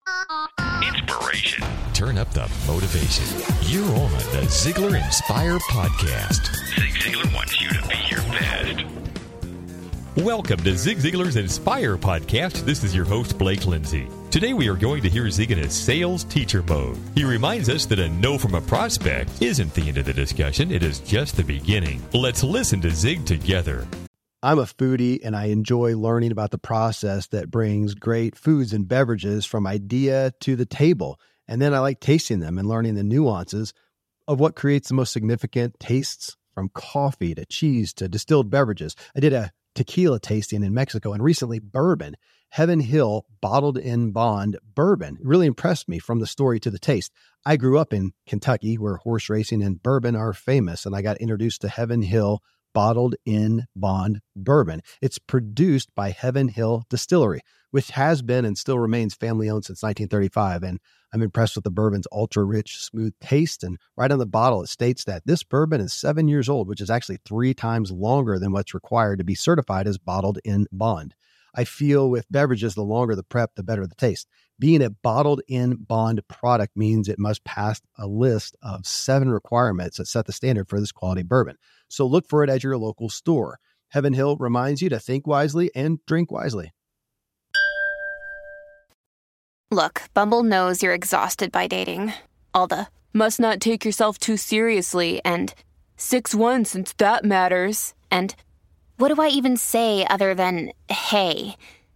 Inspiration. Turn up the motivation. You're on the Ziglar Inspire Podcast. Zig Ziglar wants you to be your best. Welcome to Zig Ziglar's Inspire Podcast. This is your host, Blake Lindsay. Today we are going to hear Zig in his sales teacher mode. He reminds us that a no from a prospect isn't the end of the discussion. It is just the beginning. Let's listen to Zig together. I'm a foodie and I enjoy learning about the process that brings great foods and beverages from idea to the table. And then I like tasting them and learning the nuances of what creates the most significant tastes, from coffee to cheese to distilled beverages. I did a tequila tasting in Mexico and recently bourbon. Heaven Hill Bottled in Bond bourbon really impressed me from the story to the taste. I grew up in Kentucky where horse racing and bourbon are famous, and I got introduced to Heaven Hill Bottled in Bond bourbon. It's produced by Heaven Hill Distillery, which has been and still remains family-owned since 1935. And I'm impressed with the bourbon's ultra-rich, smooth taste. And right on the bottle, it states that this bourbon is 7 years old, which is actually 3 times longer than what's required to be certified as Bottled in Bond. I feel with beverages, the longer the prep, the better the taste. Being a Bottled in Bond product means it must pass a list of 7 requirements that set the standard for this quality bourbon. So look for it at your local store. Heaven Hill reminds you to think wisely and drink wisely. Look, Bumble knows you're exhausted by dating. All the must not take yourself too seriously and 6'1" since that matters. And what do I even say other than, hey?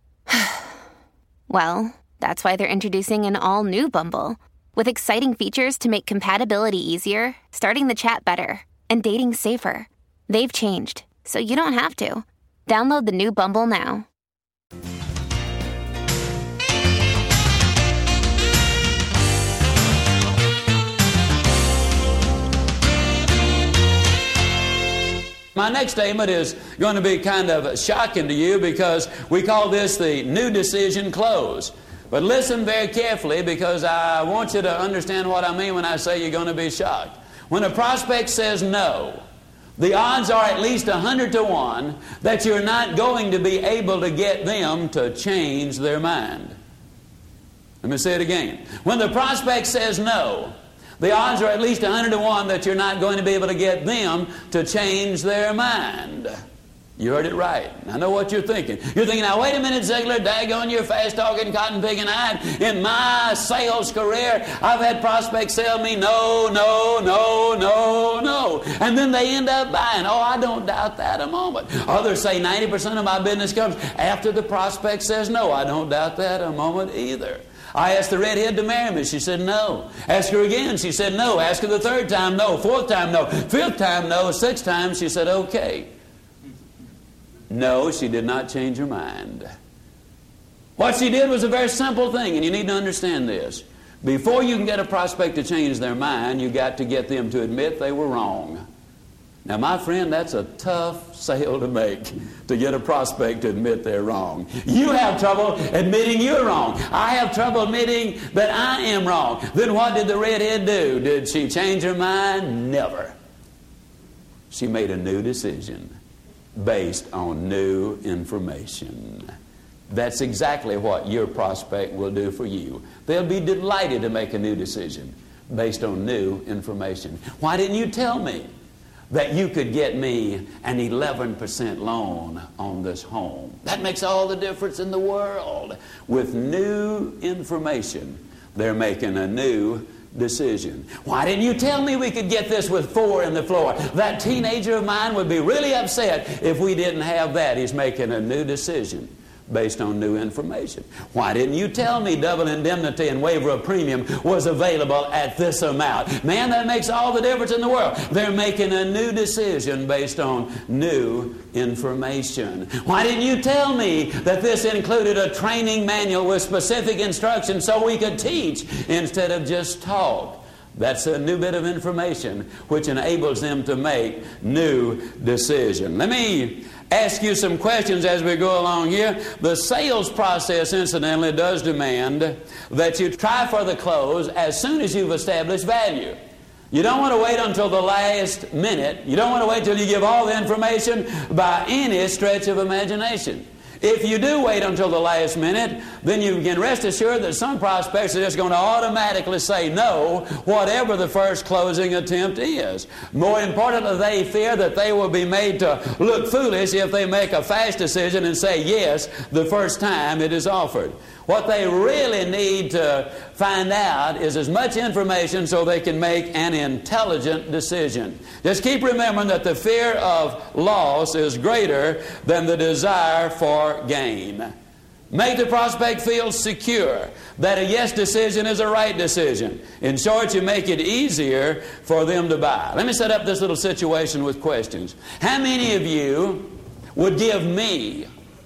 Well, that's why they're introducing an all-new Bumble with exciting features to make compatibility easier, starting the chat better, and dating safer. They've changed, so you don't have to. Download the new Bumble now. My next statement is going to be kind of shocking to you because we call this the new decision close. But listen very carefully because I want you to understand what I mean when I say you're going to be shocked. When a prospect says no, the odds are at least 100 to 1 that you're not going to be able to get them to change their mind. Let me say it again. When the prospect says no, the odds are at least 100 to 1 that you're not going to be able to get them to change their mind. You heard it right. I know what you're thinking. You're thinking, now wait a minute, Ziglar, daggone, you're fast-talking, cotton-picking-eyed. In my sales career, I've had prospects tell me no, no, no, no, no. And then they end up buying. Oh, I don't doubt that a moment. Others say 90% of my business comes after the prospect says no. I don't doubt that a moment either. I asked the redhead to marry me. She said no. Ask her again. She said no. Ask her the 3rd time, no. 4th time, no. 5th time, no. 6th time, she said okay. No, she did not change her mind. What she did was a very simple thing, and you need to understand this. Before you can get a prospect to change their mind, you got to get them to admit they were wrong. Now, my friend, that's a tough sale to make, to get a prospect to admit they're wrong. You have trouble admitting you're wrong. I have trouble admitting that I am wrong. Then what did the redhead do? Did she change her mind? Never. She made a new decision based on new information. That's exactly what your prospect will do for you. They'll be delighted to make a new decision based on new information. Why didn't you tell me that you could get me an 11% loan on this home? That makes all the difference in the world. With new information, they're making a new decision. Why didn't you tell me we could get this with 4 in the floor? That teenager of mine would be really upset if we didn't have that. He's making a new decision based on new information. Why didn't you tell me double indemnity and waiver of premium was available at this amount? Man, that makes all the difference in the world. They're making a new decision based on new information. Why didn't you tell me that this included a training manual with specific instructions so we could teach instead of just talk? That's a new bit of information which enables them to make new decision. Let me ask you some questions as we go along here. The sales process, incidentally, does demand that you try for the close as soon as you've established value. You don't want to wait until the last minute. You don't want to wait till you give all the information by any stretch of imagination. If you do wait until the last minute, then you can rest assured that some prospects are just going to automatically say no, whatever the first closing attempt is. More importantly, they fear that they will be made to look foolish if they make a fast decision and say yes the first time it is offered. What they really need to find out is as much information so they can make an intelligent decision. Just keep remembering that the fear of loss is greater than the desire for gain. Make the prospect feel secure that a yes decision is a right decision. In short, you make it easier for them to buy. Let me set up this little situation with questions. How many of you would give me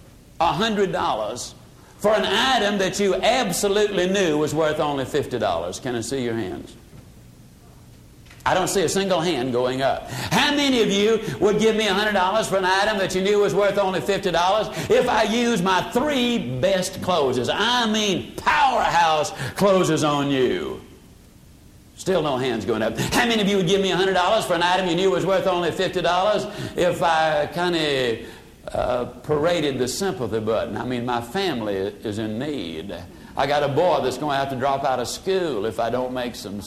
$100 for an item that you absolutely knew was worth only $50? Can I see your hands? I don't see a single hand going up. How many of you would give me $100 for an item that you knew was worth only $50 if I used my 3 best closes? I mean powerhouse closes on you. Still no hands going up. How many of you would give me $100 for an item you knew was worth only $50 if I kind of paraded the sympathy button? I mean, my family is in need. I got a boy that's going to have to drop out of school if I don't make some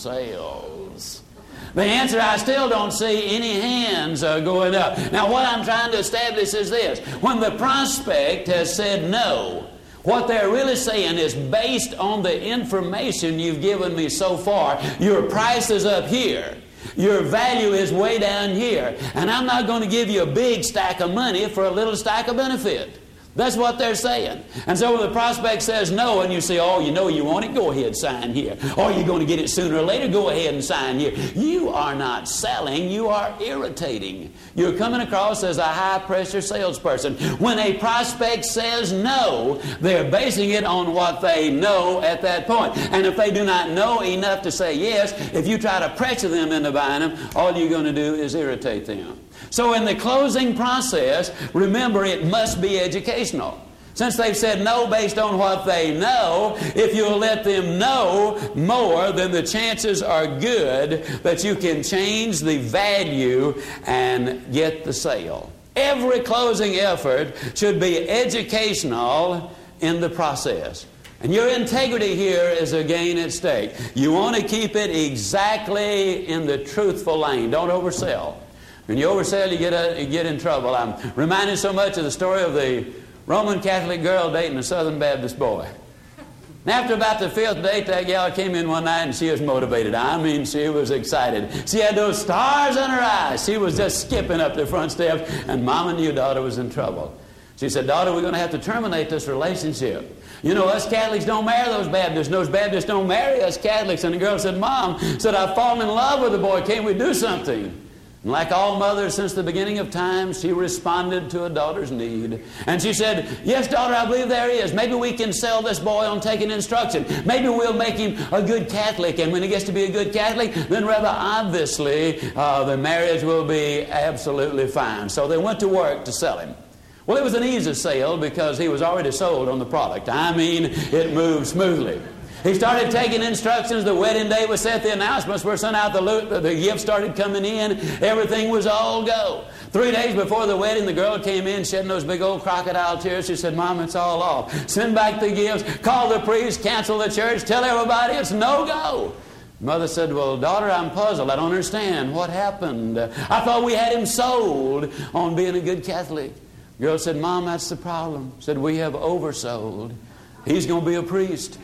sales. The answer, I still don't see any hands going up. Now, what I'm trying to establish is this. When the prospect has said no, what they're really saying is, based on the information you've given me so far, your price is up here. Your value is way down here. And I'm not going to give you a big stack of money for a little stack of benefit. That's what they're saying. And so when the prospect says no, and you say, oh, you know you want it, go ahead, sign here. Or you're going to get it sooner or later, go ahead and sign here. You are not selling, you are irritating. You're coming across as a high-pressure salesperson. When a prospect says no, they're basing it on what they know at that point. And if they do not know enough to say yes, if you try to pressure them into buying them, all you're going to do is irritate them. So in the closing process, remember, it must be educational. Since they've said no based on what they know, if you'll let them know more, then the chances are good that you can change the value and get the sale. Every closing effort should be educational in the process. And your integrity here is a gain at stake. You want to keep it exactly in the truthful lane. Don't oversell. When you oversell, you get in trouble. I'm reminded so much of the story of the Roman Catholic girl dating a Southern Baptist boy. And after about the 5th date, that gal came in one night and she was motivated. I mean, she was excited. She had those stars in her eyes. She was just skipping up the front steps, and Mama knew daughter was in trouble. She said, daughter, we're going to have to terminate this relationship. You know, us Catholics don't marry those Baptists. And those Baptists don't marry us Catholics. And the girl said, Mom, I've fallen in love with the boy. Can't we do something? And like all mothers since the beginning of time, she responded to a daughter's need. And she said, yes, daughter, I believe there is. Maybe we can sell this boy on taking instruction. Maybe we'll make him a good Catholic. And when he gets to be a good Catholic, then rather obviously the marriage will be absolutely fine. So they went to work to sell him. Well, it was an easy sale because he was already sold on the product. I mean, it moved smoothly. He started taking instructions. The wedding day was set. The announcements were sent out. The gifts started coming in. Everything was all go. 3 days before the wedding, the girl came in shedding those big old crocodile tears. She said, Mom, it's all off. Send back the gifts. Call the priest. Cancel the church. Tell everybody it's no-go. Mother said, well, daughter, I'm puzzled. I don't understand. What happened? I thought we had him sold on being a good Catholic. The girl said, Mom, that's the problem. Said, we have oversold. He's going to be a priest.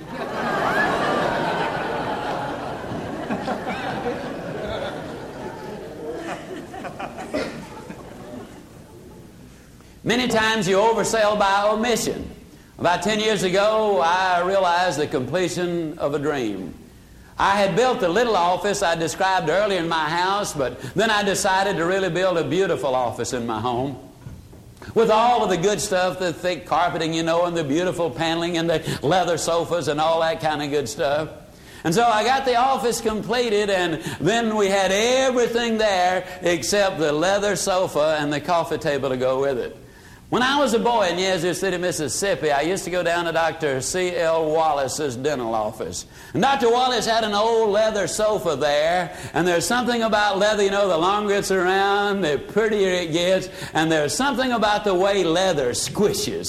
Many times you oversell by omission. About 10 years ago, I realized the completion of a dream. I had built the little office I described earlier in my house, but then I decided to really build a beautiful office in my home. With all of the good stuff, the thick carpeting, you know, and the beautiful paneling and the leather sofas and all that kind of good stuff. And so I got the office completed, and then we had everything there except the leather sofa and the coffee table to go with it. When I was a boy in Yazoo City, Mississippi, I used to go down to Dr. C.L. Wallace's dental office. And Dr. Wallace had an old leather sofa there, and there's something about leather, you know, the longer it's around, the prettier it gets, and there's something about the way leather squishes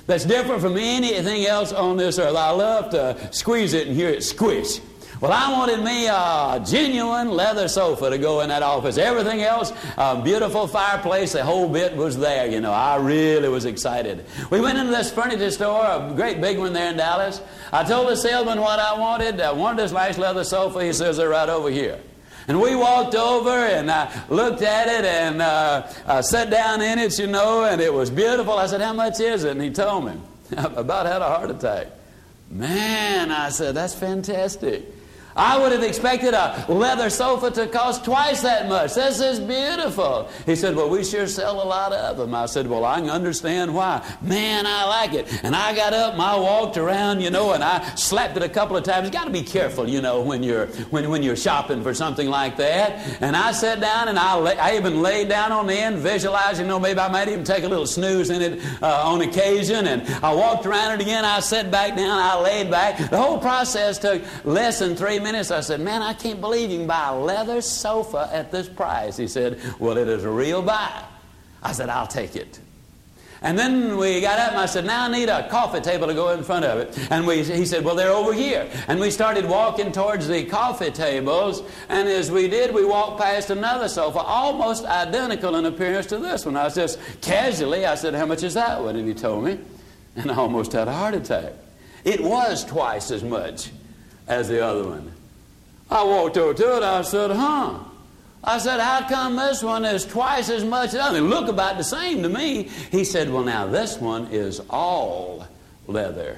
that's different from anything else on this earth. I love to squeeze it and hear it squish. Well, I wanted me a genuine leather sofa to go in that office. Everything else, a beautiful fireplace, the whole bit was there, you know. I really was excited. We went into this furniture store, a great big one there in Dallas. I told the salesman what I wanted. I wanted this nice leather sofa. He says, they're right over here. And we walked over and I looked at it and I sat down in it, you know, and it was beautiful. I said, how much is it? And he told me. I about had a heart attack. Man, I said, that's fantastic. I would have expected a leather sofa to cost twice that much. This is beautiful. He said, well, we sure sell a lot of them. I said, well, I can understand why. Man, I like it. And I got up and I walked around, you know, and I slapped it a couple of times. You got to be careful, you know, when you're shopping for something like that. And I sat down and I even laid down on the end, visualizing, you know, maybe I might even take a little snooze in it on occasion. And I walked around it again. I sat back down. I laid back. The whole process took less than 3 minutes. I said, man, I can't believe you can buy a leather sofa at this price. He said, well, it is a real buy. I said, I'll take it. And then we got up and I said, now I need a coffee table to go in front of it. And he said, well, they're over here. And we started walking towards the coffee tables. And as we did, we walked past another sofa, almost identical in appearance to this one. I was just casually, I said, how much is that one? And he told me. And I almost had a heart attack. It was twice as much as the other one. I walked over to it. I said, I said, how come this one is twice as much as the other? They look about the same to me. He said, well, now this one is all leather.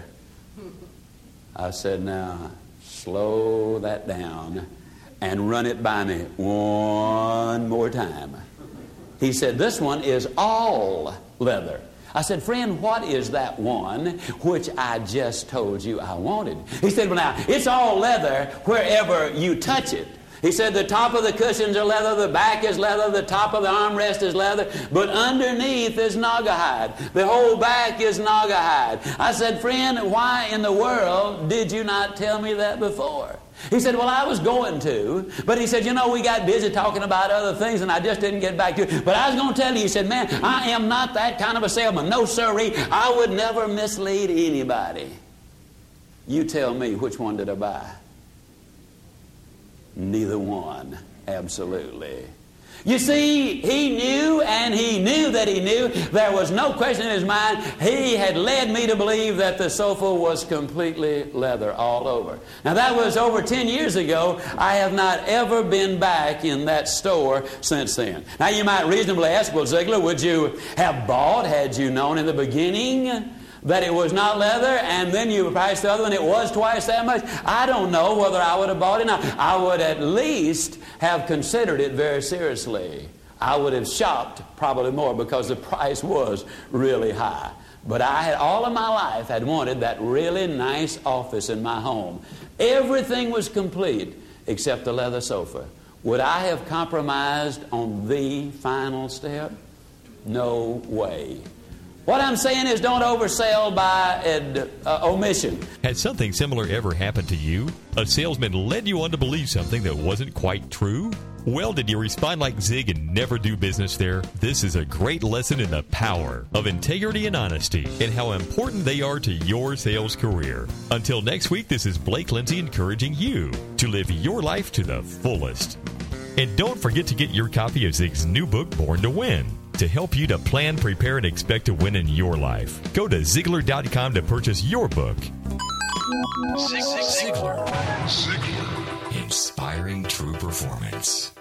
I said, now slow that down and run it by me one more time. He said, this one is all leather. I said, friend, what is that one which I just told you I wanted? He said, well, now, it's all leather wherever you touch it. He said, the top of the cushions are leather, the back is leather, the top of the armrest is leather, but underneath is naugahyde. The whole back is naugahyde. I said, friend, why in the world did you not tell me that before? He said, well, I was going to, but he said, you know, we got busy talking about other things and I just didn't get back to it. But I was going to tell you, he said, man, I am not that kind of a salesman. No, sirree, I would never mislead anybody. You tell me, which one did I buy? Neither one, absolutely. You see, he knew, and he knew that he knew. There was no question in his mind. He had led me to believe that the sofa was completely leather all over. Now, that was over 10 years ago. I have not ever been back in that store since then. Now, you might reasonably ask, well, Ziegler, would you have bought, had you known in the beginning that it was not leather, and then you priced the other one, it was twice that much? I don't know whether I would have bought it or not. I would at least have considered it very seriously. I would have shopped probably more because the price was really high. But I had all of my life had wanted that really nice office in my home. Everything was complete except the leather sofa. Would I have compromised on the final step? No way. What I'm saying is don't oversell by omission. Has something similar ever happened to you? A salesman led you on to believe something that wasn't quite true? Well, did you respond like Zig and never do business there? This is a great lesson in the power of integrity and honesty and how important they are to your sales career. Until next week, this is Blake Lindsay encouraging you to live your life to the fullest. And don't forget to get your copy of Zig's new book, Born to Win, to help you to plan, prepare, and expect to win in your life. Go to Ziglar.com to purchase your book. Ziglar. Inspiring true performance.